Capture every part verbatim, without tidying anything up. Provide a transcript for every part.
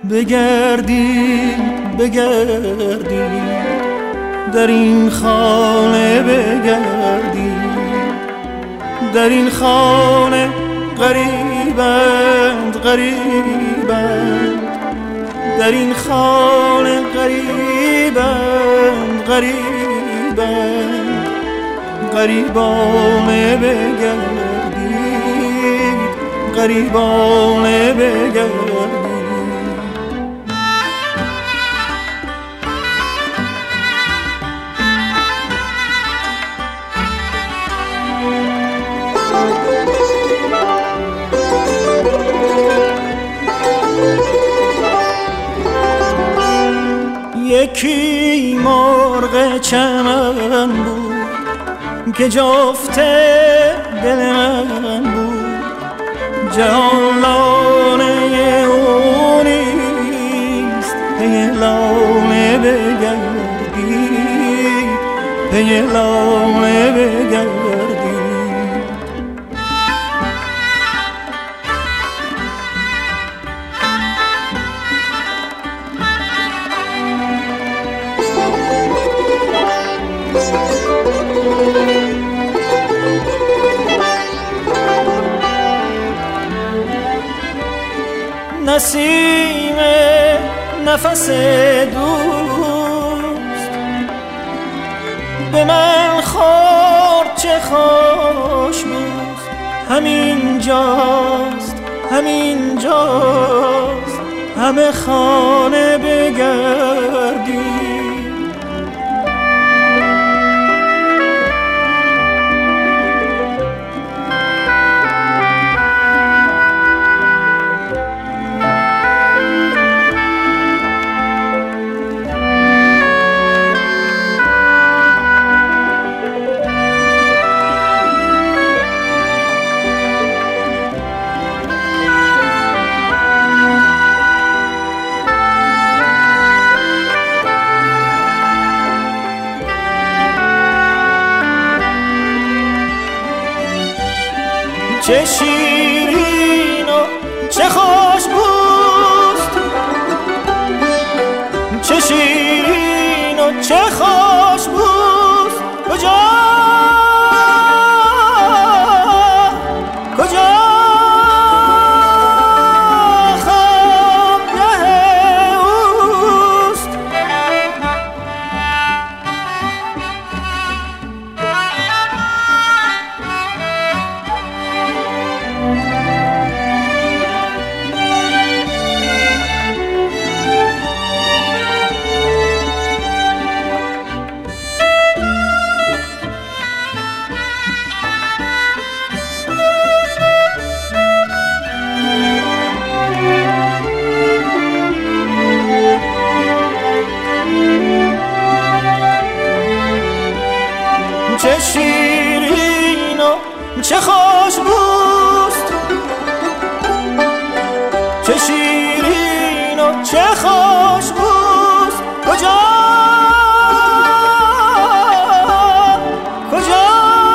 بگردید بگردید در این خانه بگردید، در این خانه غریبند غریبند، در این خانه غریبند غریبند، غریبانه بگردید غریبانه بگردید. یکی مرغ چمن بود که جفت دل من بود، جهان لانه او نیست، پی لانه بگردید، پی لانه بگردید. نسیم نفس دوست به من خورد چه خوش بود، همین جاست همین جاست، همه خانه بگردید. چه شیرین و چه خوش بوست، چه شیرین و چه خوش بوست، کجا کجا خوابگاه اوست. چه شیرین و چه خوش بوست، چه شیرین و چه خوش بوست، کجا کجا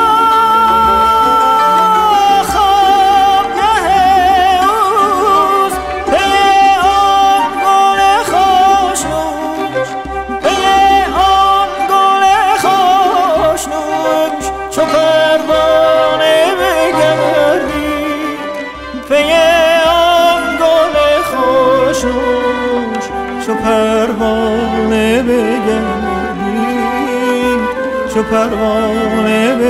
خوابگاه اوست، پی آن گل خوشنوش، پی آن گل خوشنوش، چو پروانه بگردید، پی آن گل خوشنوش، چو پروانه بگردید، چو پروانه